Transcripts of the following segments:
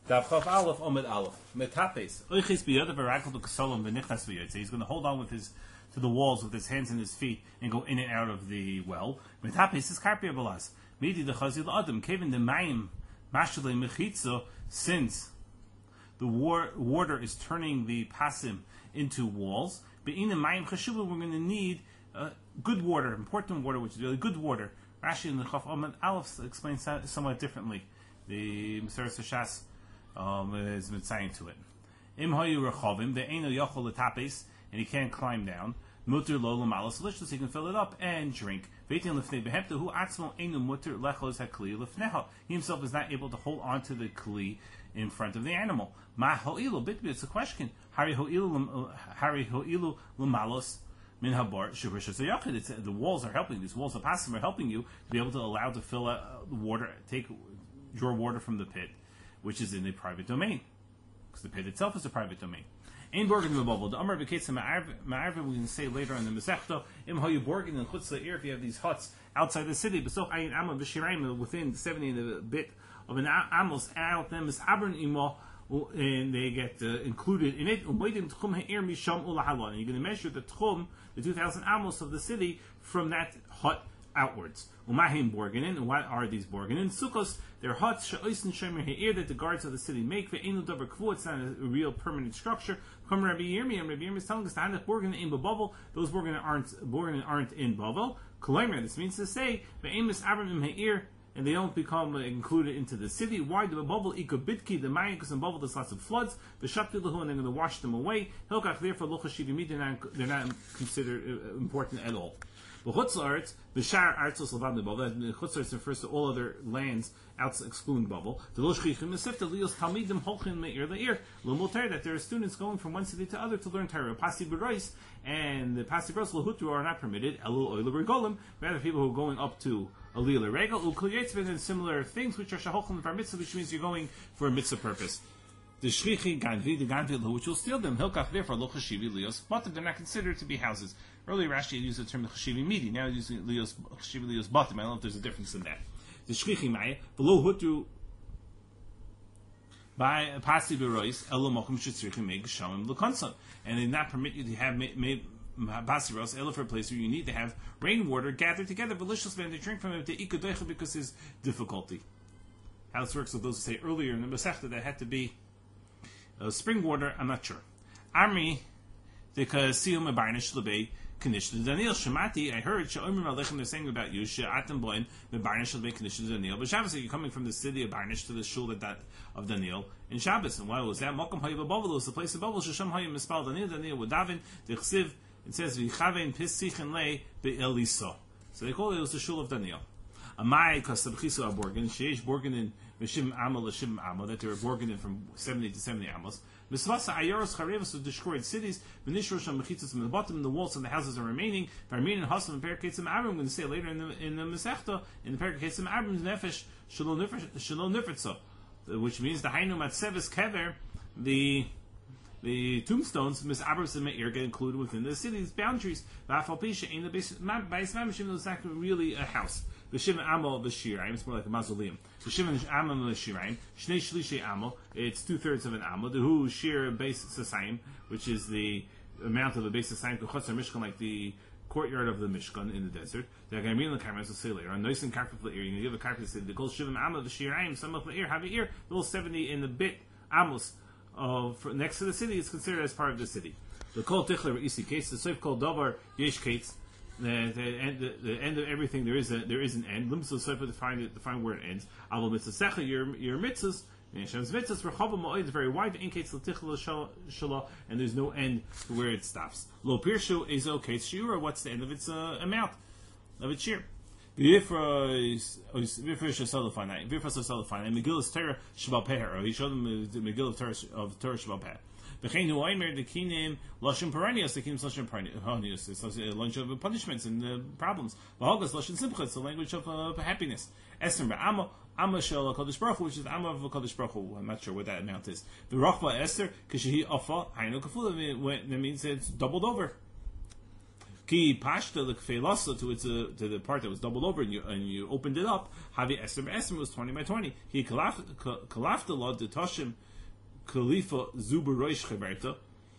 Dav Chav Aleph Omid Aleph. Metapes. Oichis biyadav v'rakol b'kasolam v'nichnas v'yotze. He's going to hold on to the walls with his hands and his feet and go in and out of the well. Metapes is karpia balas. Midi the chazil adam. Kevin the mayim mashle mechitzo. Since the water is turning the pasim into walls. Be'ina mayim chashuva. We're going to need good water, important water, which is really good water. Rashi in the Chav Omid Aleph explains that somewhat differently. The Meseres Hashas is mitzayin to it. Im hayu rechavim, the eino yochol letapes, and he can't climb down. Mutter lo l'malos lishus, he can fill it up and drink. Veitin lefnei behepta hu atzmo eino mutter lechos hakli lefneha. He himself is not able to hold on to the kli in front of the animal. Ma ho'ilu bitbi, it's a question. Hari ho'ilu l'malos min habar shuvrish hayachid. The walls are helping. These walls of pasim are helping you to be able to allow to fill the water, draw water from the pit, which is in a private domain, because the pit itself is a private domain. Ein borgen v'bavol. The Amar b'ketz ma'arve, we can say later on the Masechta, im hayu borgen and chutz la'ir, if you have these huts outside the city, b'soch ayin amma v'shiraim, within 70 and a bit of an amos, out them is abron imo, and they get included in it. And you're going to measure the tchum, the 2,000 amos of the city, from that hut outwards. Umahim borgenin, and what are these borgenin? Sukkos, they're huts, she'oisen shemer he'ir, that the guards of the city make, ve'enu davar kvu, it's not a real permanent structure. Come Rabbi Yirmi, and Rabbi Yirmi is telling us, that borgenin in Bavel, those borgenin aren't in Bavel. Kolomer, this means to say, ve'emis abram he'ir, and they don't become included into the city. Why? The Bavel ikobitki, the Mayan, because in Bavel there's lots of floods, the Shakti lahu, and they're going to wash them away. Hilkach, therefore, luchashivimi, they're not considered important at all. The Chutzlaretz, the Shar Artzos Levan Bavel, the Chutzlaretz refers to all other lands excluding Bavel. The Loshchichim Mesifta Lios Talmidim Holchin Meir Leir Lumulter, that there are students going from one city to other to learn Torah. Pasi Berois and the Pasi Berois Lahutru are not permitted. Elul Oiler Regolim, rather people who are going up to Alil Regal, Ukliyetz, and similar things which are Shaholchin Var Mitzvah, which means you're going for a mitzvah purpose. The Shrichi Ganvi, the Ganvi which will steal them, Hilkach, therefore, Lochashivi Lios, but they're not considered to be houses. Earlier, Rashi used the term Chashivi Midi, now he's using Chashivi Lios Batim. I don't know if there's a difference in that. The Shrichi Maya, below Hutu, by Pasi Berois, Elo Mokum Shitzrichim Meg Shamim Lukonson, and they not permit you to have Pasi Berois, Elo for a place where you need to have rainwater gathered together, malicious man to drink from it, to Ikodecha, because there's difficulty. How this works with those who say earlier in the Masechta that had to be spring water, I'm not sure. Army, because Siyum Abarnish Lebei Kanishna Daniel Shemati, I heard Sha'omim Alechem, they're saying about you, She'atem Boin, Mebarnish Lebei Kanishna Daniel. But Shabbos, you're coming from the city of Barnish to the shul of Daniel in Shabbos. And why was that? Mokum Hayiv Bavel was the place of Bavel, Shasham Hayim Mispal Daniel Wadavin, the Chsiv, it says, Vichavein Pisichin Le Be'eliso. So they call it was the shul of Daniel. Amai Kasabchisu Aborgan, Sheish Borgan in Mishim Amal Lashim Amal, that they were Borgan from 70 to 70 Amos. Misvasa Ayoros Charevas of destroyed cities, Benishrosham Mechitzas from the bottom, the walls and the houses are remaining. Farmin and Hasam and Periketzim Abram, I'm going to say later in the Masechta, in the Periketzim Abram's Nefesh, Shalom Nifritzo, which means the Hainu Matsevis Kever, the tombstones, Miss Abrams and Meir, get included within the city's boundaries. Vafalpisha ain't the base Mashim is not really a house. The Shivin Amo Vashiraim, it's more like a mausoleum. The Shivin Amo Vashiraim, Shnei Shlishi Amo, it's 2/3 of an Amo. The Hu Shir Base Sasayim, which is the amount of the base Sasayim, the Chutzar Mishkan, like the courtyard of the Mishkan in the desert. The Agamin the cameras will say later. On Noisin Karpet La'ir, you can give a carpet to say the Kol Shivin Amo Vashiraim, some of La'ir, have a ear, the whole 70 in the bit Amos next to the city is considered as part of the city. The Kol Tichler Isi case, the Soif Kol Dovar Yesh Kates. The end of everything there is an end. Limso Sofa define where it ends. Avol mitzvah your mitzvahs, Hashem's mitzvahs rechavam ma'od, very wide. In case l'tichla shala, and there's no end to where it stops. Lo pirshu ezo kates shiura. What's the end of its amount of its shear? V'ifra shasalafanai. Megillah Torah Shabbat Peher. He showed them the Megillah of Torah Shabbat Peher. V'chein hu oimer the kinim lashon paranios, the kinim lashon paranios. It's a language of punishments and problems. V'hogas lashon simcha. It's a language of happiness. Esther ba'amo Amma shel Kodesh Baruch Hu, which is Amma of Kodesh Baruch Hu. I'm not sure what that amount is. V'rochva Esther kishehi afa hainu kafula. That means it's doubled over. Ki pashta l'kfeilasa to the part that was doubled over, and you opened it up. Havi eser was 20 by 20. He kalafta lo de toshim khalifa zuber roish cheberta.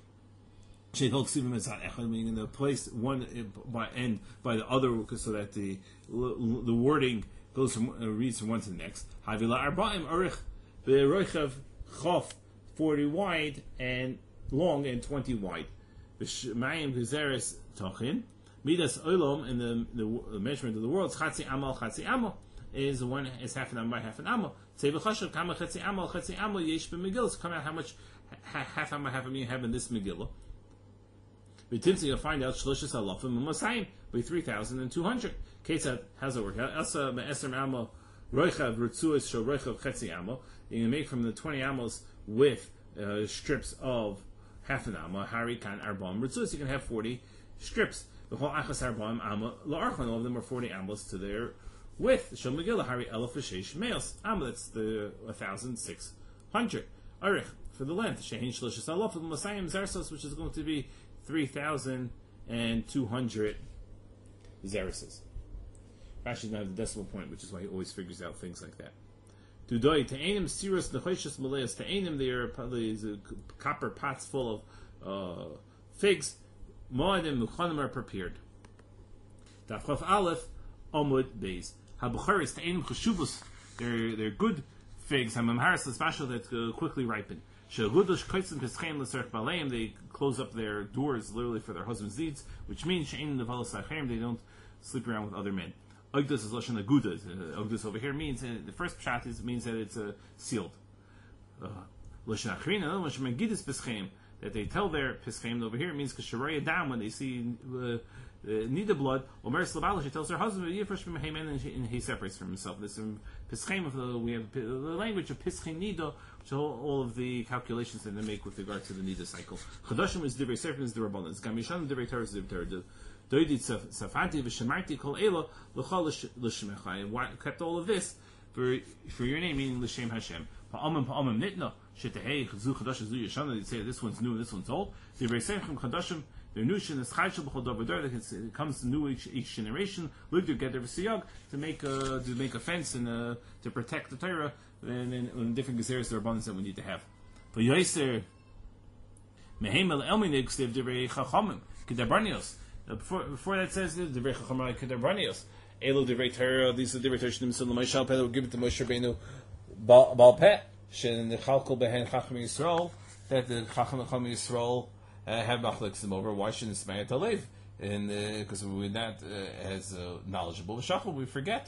Meaning in the place one by the other, so that the wording goes from reads from one to the next. Havila arba'im arich be'roichav chof 40 wide and long and 20 wide. B'shmayim gezeres tochin midas olam in the measurement of the world chatzi amal is half an amal by half an amal. Tzeva chashav kama chatzi amal yesh b'megillah. So come out how much half amal you have in this megillah. B'timtzi you'll find out shloshes alafim u'masayim by 3,200. Ketzad, how's it work? Elsa me'eser amal roichav rutzuas shel roichav chetzi amal. You can make from the 20 amals with strips of half an amal. Hari kan arba'im rutzuas. You can have 40 strips. The whole achas arba'im amal la'archan. All of them are 40 amals to their width. Shel megillah hari elef v'sheish meos amal. That's the 1,600. Arich for the length. Shehin shloshes alafim u'masayim zarsos, which is going to be 3,200 zerises. Rashi doesn't have the decimal point, which is why he always figures out things like that. Dudoi te'enim siros nechoshes maleas te'enim. They are copper pots full of figs. Moadim muchanim are prepared. Dafchav aleph omud beis habucharis te'enim cheshuvos. They're good figs. Hamamharis l'spashal that quickly ripen. They close up their doors literally for their husband's needs, which means they don't sleep around with other men. Ogdus is lashon aguda. Ogdus over here means the first pshat means that it's sealed. Lashon achrina, another one shemagidus pischem, that they tell their pischem over here means kasharaya down when they see nida blood. Omer slabala, she tells her husband and he separates from himself. This pischem of we have the language of pischem nida. All of the calculations that they make with regard to the nida cycle. Chadashim is divrei sefer is the rabbanon. Gamishan divrei Torah is the Torah. Doidit safanti v'shemarti kol ela l'chol l'shmecha. And kept all of this for your name, meaning l'shem Hashem. Pa'amim nitna shetehei chzu chadash zu yeshana. They say this one's new and this one's old. Divrei sefer chadashim. Their new shin is chayshel b'chol davar. It comes to new each generation. Look to get their v'siyag to make a fence and to protect the Torah. And in different gezeres, there are abundance that we need to have. But Yoiser Mehemel Elminig Stiv Divrei Chachamim Kedabranios. Before that says Divrei Chachamim Kedabranios. Elo Divrei Torah. These are Divrei Torah Shnim Sul Moshe Rabbeinu. Give it to Moshe Rabbeinu Baal Peh. Shen Nechalkol Behen Chacham Yisrael. That the Chacham Yisrael have machlekes them over. Why shouldn't Smayat Alev? And because we're not as knowledgeable. Shachal we forget.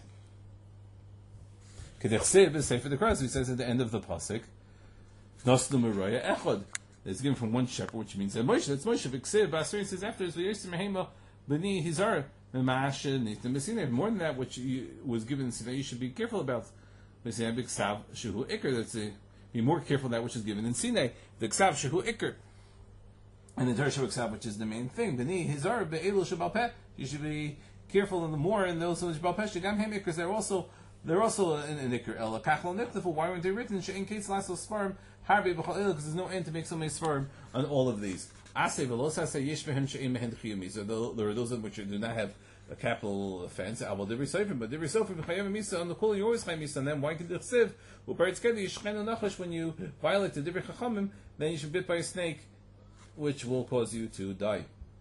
Kedechsib is Sefer the Cross. He says at the end of the pasuk, "Nosnu Meraya Echad." It's given from one shepherd, which means that Moshe. That's Moshe. V'Ksiv Basri says after V'Yosem Mehema B'ni Hizar Memash Nitim Messina. More than that, which was given, that you should be careful about. Messina B'Ksav Shehu Iker. That's be more careful of that which is given in Sinai. V'Ksav Shehu Iker. And the Torah Shabbat, which is the main thing. B'ni Hizar Be'elu Shabal Peh. You should be careful in the more and those Shabal Peh Shegam Hem Ikers. They're also in Iker El Kachlo Nichtafu. Why weren't they written? In case Lasso Svarim Harbi B'Chol El, because there's no end to make so many Svarim on all of these. Ase Velosa say Yesh Mehem She'im Mehen Chiyumi. So there are those which do not have a capital offense. Aval Divri Sofim, but Divri Sofim Chayim Misa on the Kol you always Chayim Misa on them. Why can Dichsiv? U'Baritz Kedi Yishchenu Nachash, when you violate the Divri Chachamim, then you should be bit by a snake, which will cause you to die.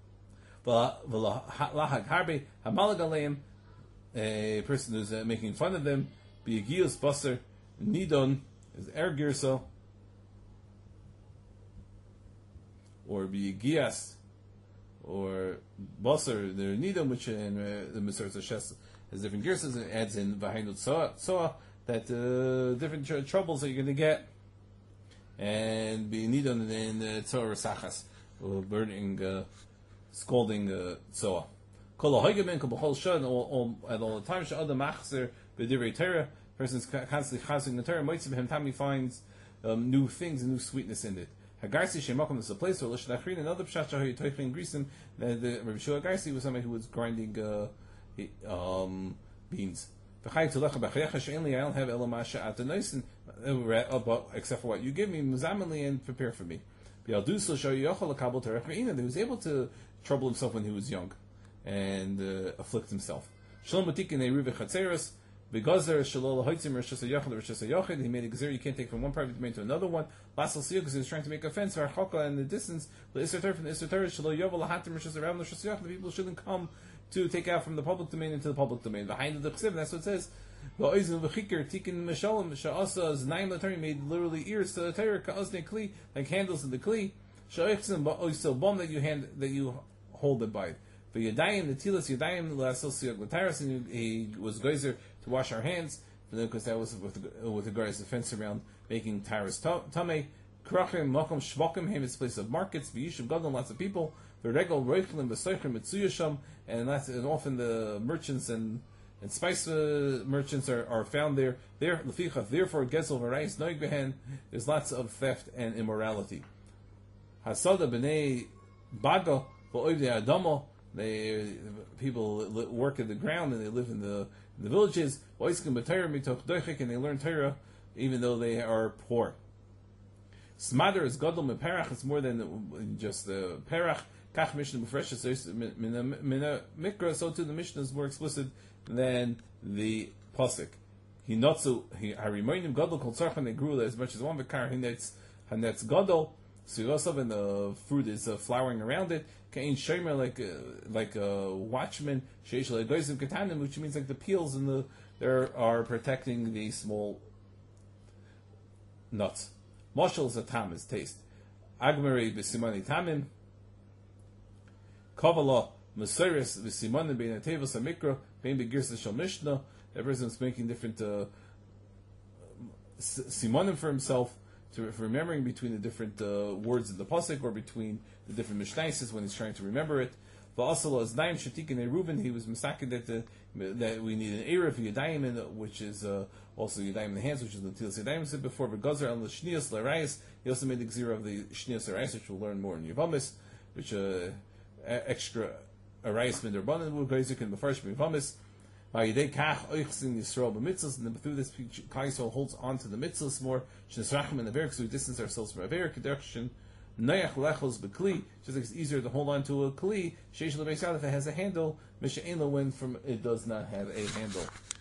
V'Lahag Harbi Hamalag Aleim. A person who's making fun of them, B'Yigiyos Basar Nidon is Girsa, or B'Yigiyas, or Basar, they're Nidon, which in the Mesilas Yesharim has different Girsas, it adds in V'Hainut Soa, that different troubles that you're going to get, and B'Nidon in Tzor Sachas, burning, scalding Soa. At all the time, person's constantly chazing the Torah. He finds new things and new sweetness in it. Hagarsi Shemakom is a place where Lashon another pshat shahoy toichlin grisim. The Rabbi Shua Hagarsi was somebody who was grinding beans. I don't have elamasha at the nice except for what you give me, muzamali, and prepare for me. He was able to trouble himself when he was young. and afflict himself. Shalom Matikin Eruv Chatzeros. Begazer Shalol Hoitzim Rosh Hashanah Rosh Hashanah. He made a gazir you can't take from one private domain to another one. Lasal Siyah because he was trying to make a fence. Varchaka in the distance. The Isser Torah from the Isser Torah Shalol Yovel Lahatim Rosh Hashanah Rosh Hashanah. The people shouldn't come to take out from the public domain into the public domain. Behind the Chsiv, that's what it says. Va'oizim v'chikir tikin meshalim sha'asa znaim l'Torah made literally ears to the Torah ka'azne kli like handles in the kli. Sha'oichsim ba'oisel bom that you hold it by. V'yadayim the tilas yadayim la'asel siyag l'taras, and he was geyser to wash our hands because that was with regard to the fence around making taras tamei. Krachim makom shvakim him its place of markets. V'yishuv gadol lots of people. V'regel roichlim v'soichim mitzuyasham, and often the merchants and spice merchants are found there. Therefore, Gezel v'Rayis noig behen. There's lots of theft and immorality. Hasada b'nei baga v'oivdei adamo. People work in the ground and they live in the villages. Oiskim b'Torah mitoch doichik, and they learn Torah even though they are poor. Smader is gadol meperach. It's more than just the perach. Kach Mishnah b'freshes mina mikra. So too the Mishnah is more explicit than the pasuk. Hinotzu harimoinim gadol kol tzarchan. They grew as much as one v'kar hanetz gadol. Sirosov, and the fruit is flowering around it. Kain shomer, like a watchman. Sheish legoizim ketanim, which means like the peels and there are protecting the small nuts. Moshel is a tam, is taste. Agmari b'simani tamim. Kavala Mesiris v'simanim bein atevos hamikra bein begirsa shel Mishnah. Every person's making different simanim for himself, for remembering between the different words in the pasuk or between the different mishnaises when he's trying to remember it. Va'asala is naim shatikin Reuven. He was misakin that we need an erev yadayim, which is also yadayim in the hands, which is the tilas yadayim said before. V'gazer al l'shnias l'rayis. He also made the gzira of the shnias l'rayis, which we'll learn more in Yevamis, which extra arayis min derbanan will gazer in the first Yevamis. Va'yidei kach oichsin Yisrael b'mitzvos, and then through this Klal Yisrael holds on to the mitzvos more. Shnesrachim in the Aver, so we distance ourselves from Aver Kedushin. Noach lechos b'kli, just like it's easier to hold on to a kli. Sheish lebeis if it has a handle. Misha ein lo when from it does not have a handle.